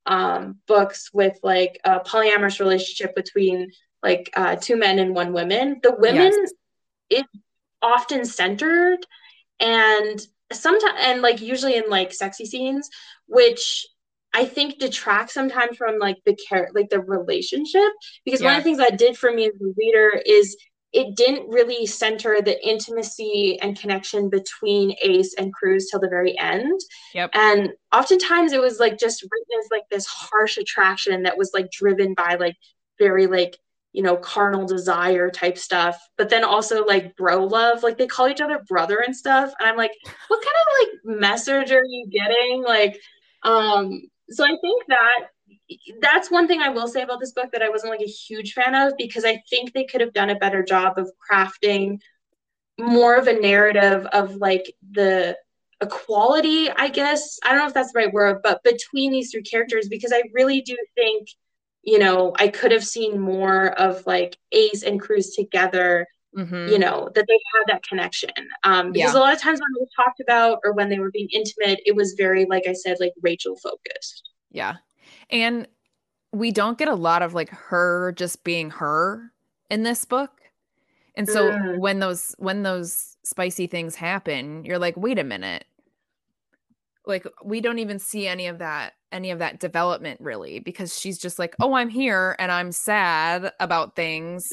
um, books with like a polyamorous relationship between like uh, two men and one woman, the women Yes. is often centered and sometimes and like usually in like sexy scenes, which I think detracts sometimes from like the care like the relationship, because one of Yeah. the things that did for me as a reader is it didn't really center the intimacy and connection between Ace and Cruz till the very end. Yep. And oftentimes it was like just written as like this harsh attraction that was like driven by like very like, you know, carnal desire type stuff, but then also like bro love, like they call each other brother and stuff. And I'm like, what kind of like message are you getting? Like, um, so I think that that's one thing I will say about this book that I wasn't like a huge fan of, because I think they could have done a better job of crafting more of a narrative of like the equality, I guess. I don't know if that's the right word, but between these three characters, because I really do think, you know, I could have seen more of like Ace and Cruz together, mm-hmm. you know, that they had that connection. Um, because Yeah. a lot of times when we talked about or when they were being intimate, it was very, like I said, like Rachel focused. Yeah. And we don't get a lot of like her just being her in this book. And so Mm. when those when those spicy things happen, you're like, wait a minute. Like we don't even see any of that any of that development really, because she's just like, oh, I'm here and I'm sad about things.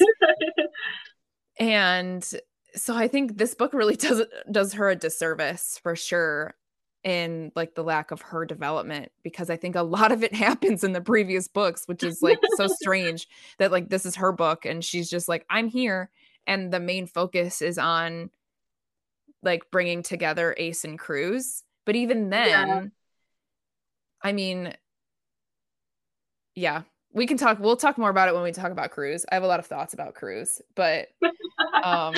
And so I think this book really does does her a disservice for sure in like the lack of her development, because I think a lot of it happens in the previous books, which is like so strange that like this is her book and she's just like, I'm here, and the main focus is on like bringing together Ace and Cruz. But even then, yeah. I mean, yeah, we can talk we'll talk more about it when we talk about Cruz. I have a lot of thoughts about Cruz, but um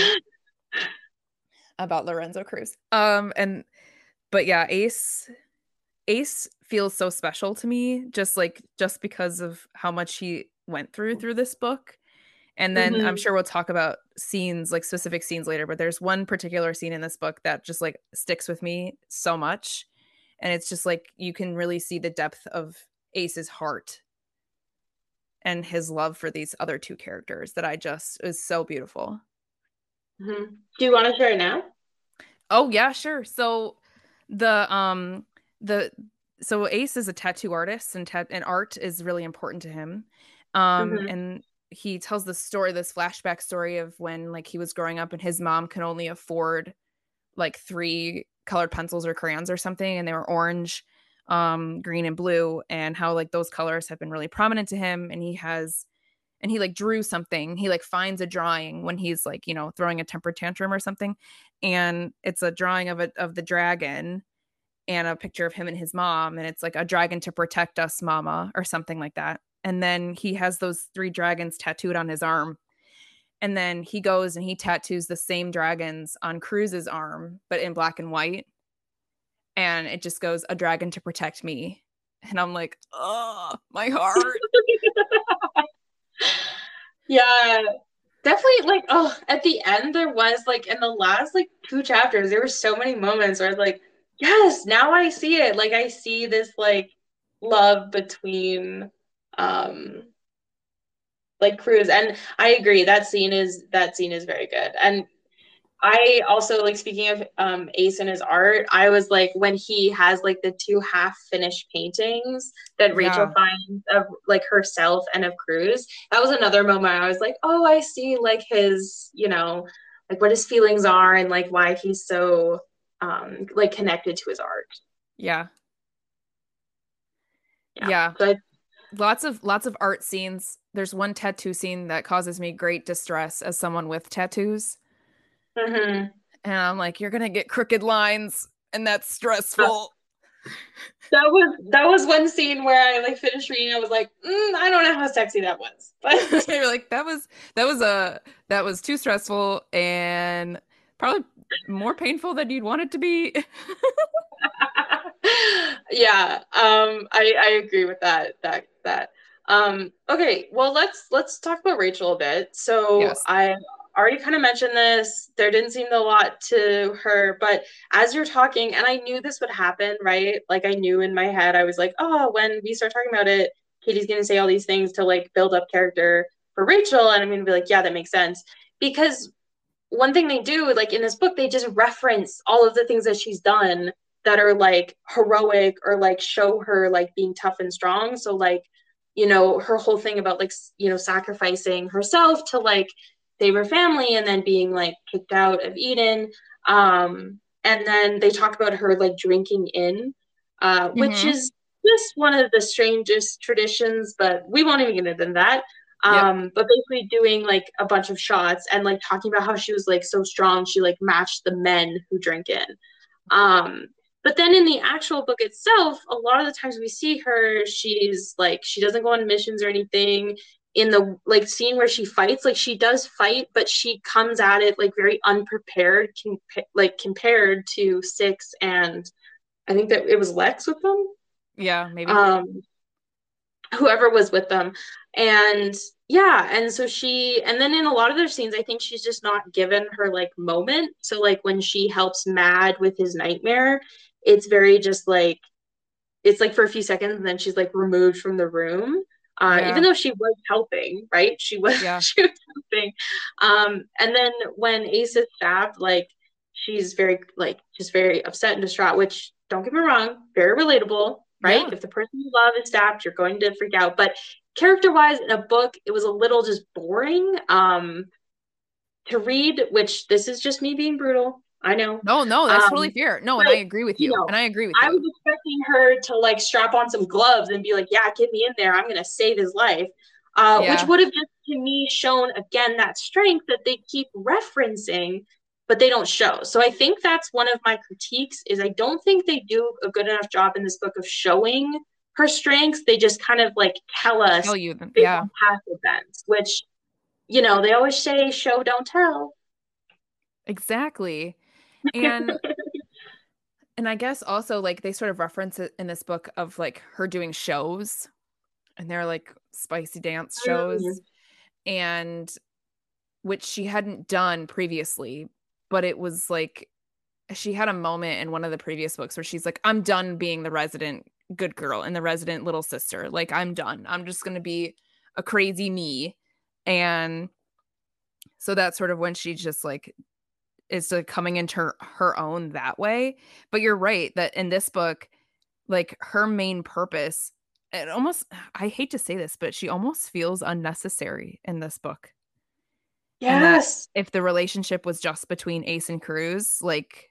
about Lorenzo Cruz. Um and But yeah, Ace, Ace feels so special to me, just like just because of how much he went through through this book. And then mm-hmm. I'm sure we'll talk about scenes, like specific scenes later. But there's one particular scene in this book that just like sticks with me so much, and it's just like you can really see the depth of Ace's heart and his love for these other two characters that I just is so beautiful. Mm-hmm. Do you want to share it now? Oh yeah, sure. So. The um the so Ace is a tattoo artist, and ta- and art is really important to him. Um mm-hmm. And he tells this story, this flashback story of when like he was growing up and his mom could only afford like three colored pencils or crayons or something, and they were orange, um, green, and blue, and how like those colors have been really prominent to him. And he has and he like drew something. He like finds a drawing when he's like, you know, throwing a temper tantrum or something. And it's a drawing of it of the dragon and a picture of him and his mom. And it's like a dragon to protect us, mama, or something like that. And then he has those three dragons tattooed on his arm. And then he goes and he tattoos the same dragons on Cruz's arm, but in black and white. And it just goes, a dragon to protect me. And I'm like, oh, my heart. Yeah, definitely. Like, oh, at the end there was like in the last like two chapters there were so many moments where I was like, yes, now I see it. Like I see this like love between um like Cruz, and I agree that scene is that scene is very good. And I also like, speaking of um, Ace and his art, I was like, when he has like the two half finished paintings that Rachel yeah. finds of like herself and of Cruz, that was another moment I was like, oh, I see like his, you know, like what his feelings are and like why he's so um, like connected to his art. Yeah. Yeah. yeah. So I, lots of lots of art scenes. There's one tattoo scene that causes me great distress as someone with tattoos. Mm-hmm. And I'm like, you're gonna get crooked lines, and that's stressful. That was that was one scene where I like finished reading. I was like, mm, I don't know how sexy that was, but you're like, that was that was a that was too stressful and probably more painful than you'd want it to be. Yeah, um, I I agree with that that that. Um, okay, well let's let's talk about Rachel a bit. So yes. I already kind of mentioned this. There didn't seem a lot to her, but as you're talking, and I knew this would happen, right? Like I knew in my head, I was like, oh, when we start talking about it, Katie's going to say all these things to like build up character for Rachel. And I'm going to be like, yeah, that makes sense. Because one thing they do, like in this book, they just reference all of the things that she's done that are like heroic or like show her like being tough and strong. So like, you know, her whole thing about like, you know, sacrificing herself to like save her family and then being like kicked out of Eden. Um, and then they talk about her like drinking in, uh, mm-hmm. which is just one of the strangest traditions, but we won't even get into that. Um, yep. But basically doing like a bunch of shots and like talking about how she was like so strong, she like matched the men who drink in. Um, but then in the actual book itself, a lot of the times we see her, she's like, she doesn't go on missions or anything. In the like scene where she fights, like she does fight, but she comes at it like very unprepared, compa- like compared to Six and I think that it was Lex with them. Yeah, maybe. Um, whoever was with them. And yeah, and so she, and then in a lot of their scenes, I think she's just not given her like moment. So like when she helps Mad with his nightmare, it's very just like, it's like for a few seconds and then she's like removed from the room. Uh, yeah. Even though she was helping, right? She was, yeah. she was helping. Um, and then when Ace is stabbed, like she's very, like, just very upset and distraught, which don't get me wrong, very relatable, right? Yeah. If the person you love is stabbed, you're going to freak out. But character-wise, in a book, it was a little just boring um, to read, which this is just me being brutal. I know. No, no, that's um, totally fair. No, and I agree with you. you know, and I agree with you. I was expecting her to like strap on some gloves and be like, yeah, get me in there. I'm going to save his life. Uh, yeah. Which would have just, to me, shown, again, that strength that they keep referencing, but they don't show. So I think that's one of my critiques is I don't think they do a good enough job in this book of showing her strengths. They just kind of like tell us tell you them. Yeah. past events, which, you know, they always say show, don't tell. Exactly. And and I guess also like they sort of reference it in this book of like her doing shows and they're like spicy dance shows mm-hmm. and which she hadn't done previously, but it was like she had a moment in one of the previous books where she's like, I'm done being the resident good girl and the resident little sister. Like I'm done. I'm just going to be a crazy me. And so that's sort of when she just like is like coming into her, her own that way. But you're right that in this book, like her main purpose, it almost, I hate to say this, but she almost feels unnecessary in this book. Yes. If the relationship was just between Ace and Cruz, like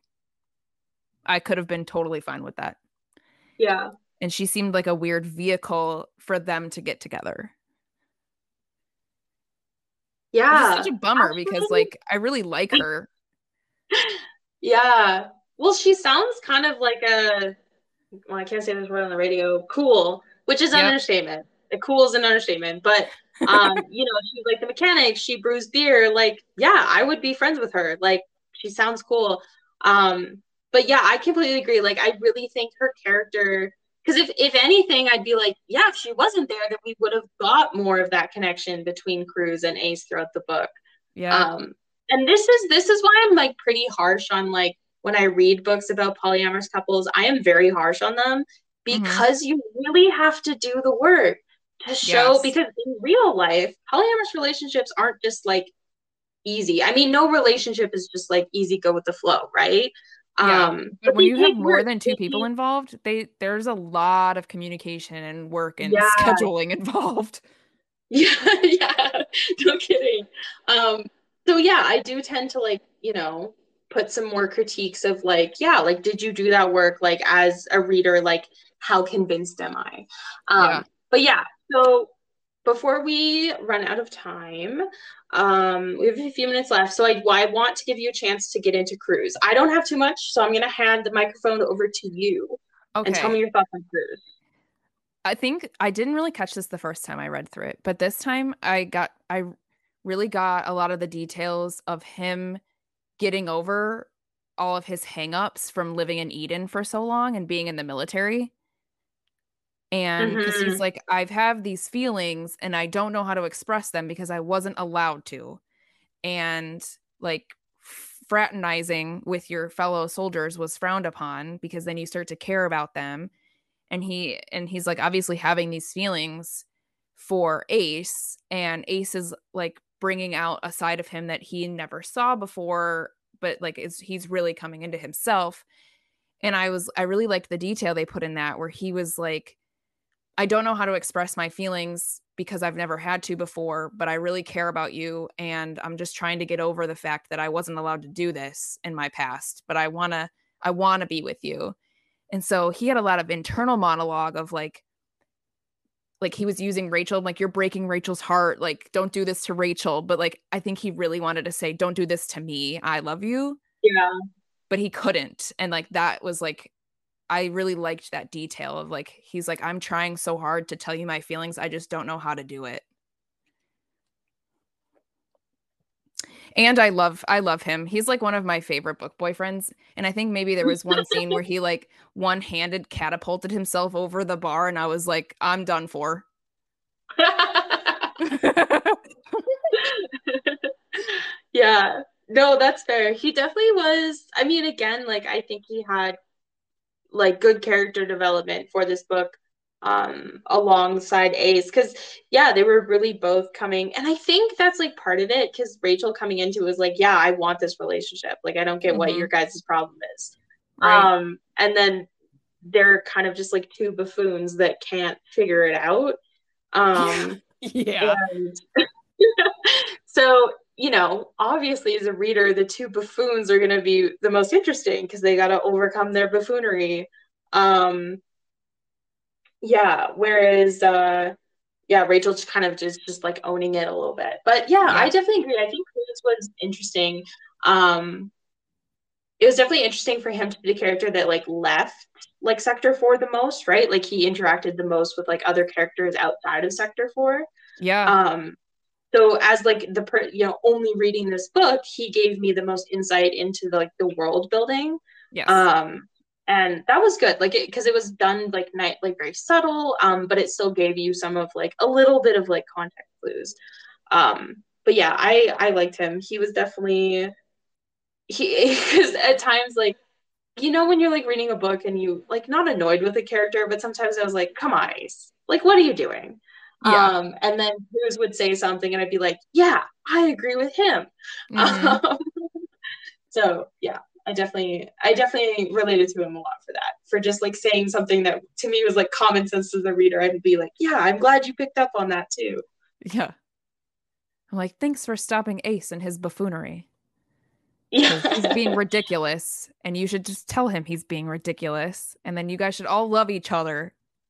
I could have been totally fine with that. Yeah. And she seemed like a weird vehicle for them to get together. Yeah. It's such a bummer Actually, because like I really like her. Yeah. Well, she sounds kind of like a, well, I can't say this word on the radio, cool, which is an yep. understatement. The cool is an understatement. But, um, you know, she's like the mechanic. She brews beer. Like, yeah, I would be friends with her. Like, she sounds cool. Um, but yeah, I completely agree. Like, I really think her character, because if, if anything, I'd be like, yeah, if she wasn't there, then we would have got more of that connection between Cruz and Ace throughout the book. Yeah. Um, and this is this is why I'm like pretty harsh on like when I read books about polyamorous couples, I am very harsh on them because mm-hmm. you really have to do the work to show yes. because in real life, polyamorous relationships aren't just like easy. I mean, no relationship is just like easy, go with the flow, right? Yeah. Um, but, but when you have more than two people involved, they there's a lot of communication and work and yeah. scheduling involved. Yeah, yeah, no kidding. Um, so yeah, I do tend to like, you know, put some more critiques of like, yeah, like, did you do that work? Like as a reader, like how convinced am I? Um, yeah. But yeah, so before we run out of time, um, we have a few minutes left. So I, I want to give you a chance to get into Cruz. I don't have too much, so I'm going to hand the microphone over to you okay. and tell me your thoughts on Cruz. I think I didn't really catch this the first time I read through it, but this time I got, I really got a lot of the details of him getting over all of his hangups from living in Eden for so long and being in the military. And because mm-hmm. he's like, I've had these feelings and I don't know how to express them because I wasn't allowed to. and like fraternizing with your fellow soldiers was frowned upon because then you start to care about them. And he and he's like obviously having these feelings for Ace, and Ace is like bringing out a side of him that he never saw before, but like is he's really coming into himself. And I was I really liked the detail they put in that, where he was like, I don't know how to express my feelings because I've never had to before, but I really care about you, and I'm just trying to get over the fact that I wasn't allowed to do this in my past, but I want to I want to be with you. And so he had a lot of internal monologue of like like he was using Rachel, like, you're breaking Rachel's heart, like, don't do this to Rachel, but like I think he really wanted to say, don't do this to me, I love you. Yeah. But he couldn't. And like that was like, I really liked that detail of like, he's like, I'm trying so hard to tell you my feelings, I just don't know how to do it. And I love, I love him. He's like one of my favorite book boyfriends. And I think maybe there was one scene where he like one-handed catapulted himself over the bar, and I was like, I'm done for. Yeah, no, that's fair. He definitely was. I mean, again, like I think he had like good character development for this book um alongside Ace, because yeah, they were really both coming, and I think that's like part of it, because Rachel coming into it was like, yeah, I want this relationship, like I don't get mm-hmm. what your guys' problem is, right. um and then they're kind of just like two buffoons that can't figure it out. um yeah and so, you know, obviously as a reader, the two buffoons are going to be the most interesting because they got to overcome their buffoonery. um Yeah, whereas, uh, yeah, Rachel just kind of just, just like owning it a little bit. But yeah, yeah. I definitely agree. I think this was interesting. Um, it was definitely interesting for him to be the character that like left like Sector four the most, right? Like he interacted the most with like other characters outside of Sector four. Yeah. Um, so as like the, per- you know, only reading this book, he gave me the most insight into the, like the world building. Yes. Um, and that was good, like it, because it was done like night, like very subtle, um, but it still gave you some of like a little bit of like context clues. Um, but yeah, I I liked him. He was definitely he because at times like, you know, when you're like reading a book and you like not annoyed with a character, but sometimes I was like, come on, Ace, like what are you doing? Yeah. Um, and then Cruz would say something and I'd be like, yeah, I agree with him. Mm-hmm. Um, so yeah. I definitely, I definitely related to him a lot for that, for just like saying something that to me was like common sense to the reader. I'd be like, yeah, I'm glad you picked up on that too. Yeah. I'm like, thanks for stopping Ace and his buffoonery. Yeah. He's being ridiculous, and you should just tell him he's being ridiculous, and then you guys should all love each other.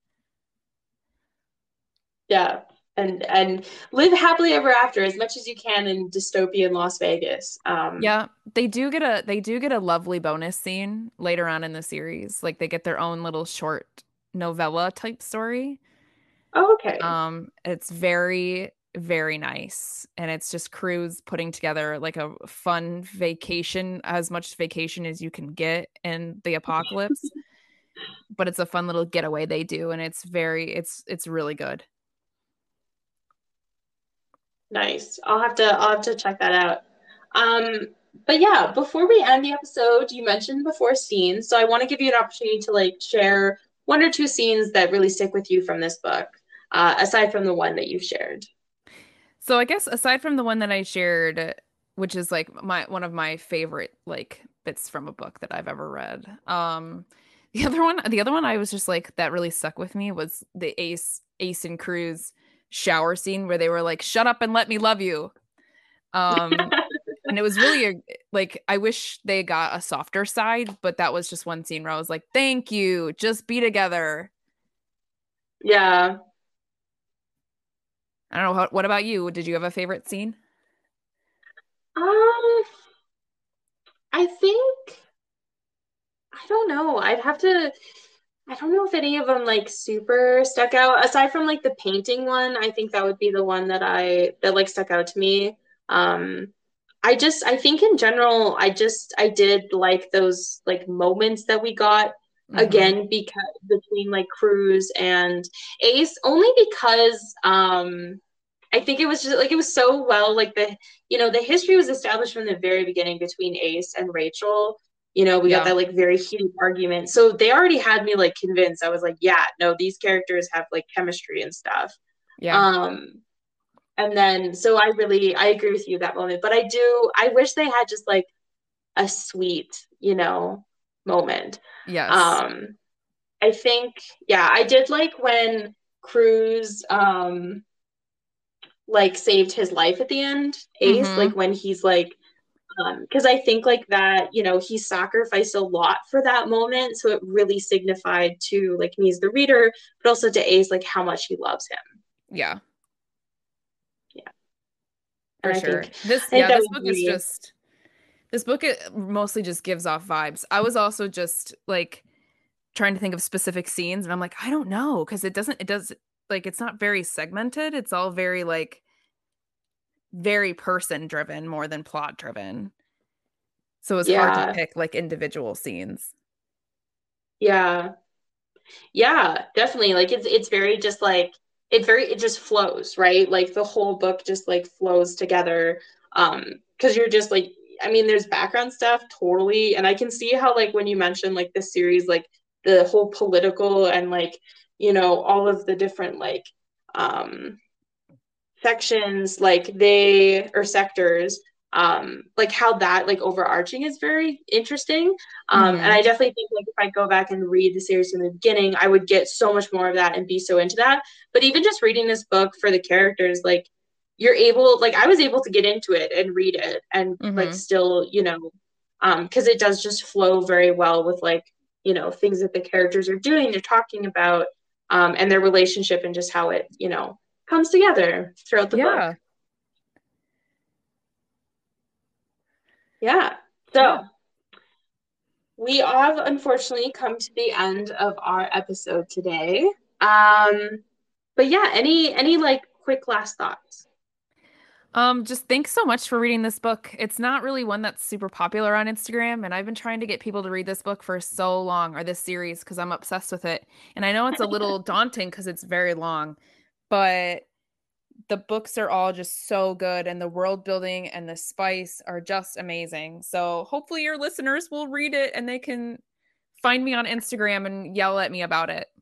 Yeah. And and live happily ever after as much as you can in dystopian Las Vegas. Um, yeah, they do get a they do get a lovely bonus scene later on in the series. Like they get their own little short novella type story. Oh, okay. Um, it's very very nice, and it's just Cruz putting together like a fun vacation, as much vacation as you can get in the apocalypse. But it's a fun little getaway they do, and it's very it's it's really good. Nice. I'll have to I'll have to check that out. Um, but yeah, before we end the episode, you mentioned before scenes, so I want to give you an opportunity to like share one or two scenes that really stick with you from this book, uh, aside from the one that you've shared. So I guess aside from the one that I shared, which is like my one of my favorite like bits from a book that I've ever read, um, the other one, the other one I was just like that really stuck with me was the Ace Ace and Cruz shower scene where they were like, shut up and let me love you. Um, and it was really a, like, I wish they got a softer side, but that was just one scene where I was like, thank you, just be together. Yeah. I don't know. How, what about you? Did you have a favorite scene? Um, I think, I don't know. I'd have to, I don't know if any of them like super stuck out aside from like the painting one. I think that would be the one that I that like stuck out to me. Um, I just I think in general I just I did like those like moments that we got mm-hmm. again because between like Cruz and Ace, only because um I think it was just like, it was so well, like the, you know, the history was established from the very beginning between Ace and Rachel. You know, we Yeah. got that like very heated argument. So they already had me like convinced. I was like, yeah, no, these characters have like chemistry and stuff. Yeah. Um, and then, so I really, I agree with you that moment, but I do, I wish they had just like a sweet, you know, moment. Yes. Um, I think, yeah, I did like when Cruz, um, like saved his life at the end, Ace, Mhm. like when he's like, um, because I think like that, you know, he sacrificed a lot for that moment, so it really signified to like me as the reader, but also to Ace, like how much he loves him. Yeah. Yeah. For And I sure. think- This I think yeah, that this would book is be- just this book it mostly just gives off vibes. I was also just like trying to think of specific scenes, and I'm like, I don't know, because it doesn't it does like it's not very segmented. It's all very like very person driven more than plot driven. So it's hard Yeah. to pick like individual scenes. Yeah. Yeah, definitely. Like it's it's very just like it very it just flows, right? Like the whole book just like flows together. Um, because you're just like, I mean, there's background stuff totally, and I can see how like when you mentioned like this series, like the whole political and like, you know, all of the different like um sections, like they or sectors, um like how that like overarching is very interesting. Um Mhm. and I definitely think like if I go back and read the series from the beginning, I would get so much more of that and be so into that. But even just reading this book for the characters, like you're able, like I was able to get into it and read it and like Mhm. still, you know, um because it does just flow very well with like, you know, things that the characters are doing, they're talking about, um and their relationship and just how it, you know, comes together throughout the Yeah. book. Yeah. So Yeah. we have unfortunately come to the end of our episode today. Um, but yeah, any any like quick last thoughts? Um, just thanks so much for reading this book. It's not really one that's super popular on Instagram, and I've been trying to get people to read this book for so long, or this series, because I'm obsessed with it. And I know it's a little daunting because it's very long, but the books are all just so good, and the world building and the spice are just amazing. So hopefully your listeners will read it and they can find me on Instagram and yell at me about it.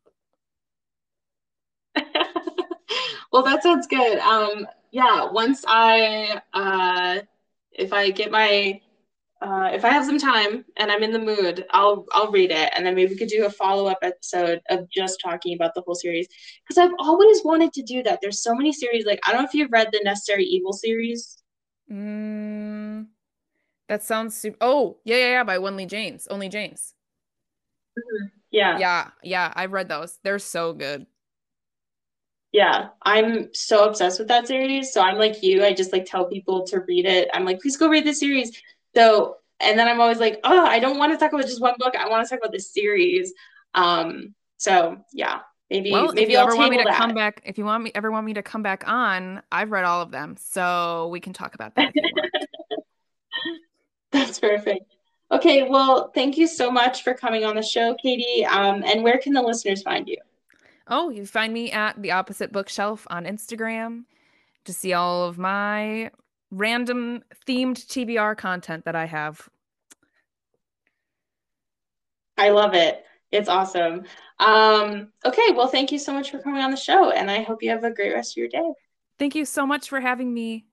Well, that sounds good. Um, yeah, once I uh if I get my uh if I have some time and I'm in the mood, I'll I'll read it, and then maybe we could do a follow-up episode of just talking about the whole series, because I've always wanted to do that. There's so many series, like I don't know if you've read the Necessary Evil series. Mm, that sounds super. Oh, yeah, yeah, yeah, by Only James. Only James. Yeah. Yeah, yeah, I've read those. They're so good. Yeah, I'm so obsessed with that series. So I'm like you, I just like tell people to read it. I'm like, please go read this series. So, and then I'm always like, oh, I don't want to talk about just one book. I want to talk about this series. Um, so yeah, maybe Well, maybe if you I'll ever want me to table come that. back, if you want me ever want me to come back on, I've read all of them, so we can talk about that if you want. That's perfect. Okay, well, thank you so much for coming on the show, Katie. Um, and where can the listeners find you? Oh, you find me at The Opposite Bookshelf on Instagram to see all of my random themed T B R content that I have. I love it. It's awesome. Um, okay, well, thank you so much for coming on the show, and I hope you have a great rest of your day. Thank you so much for having me.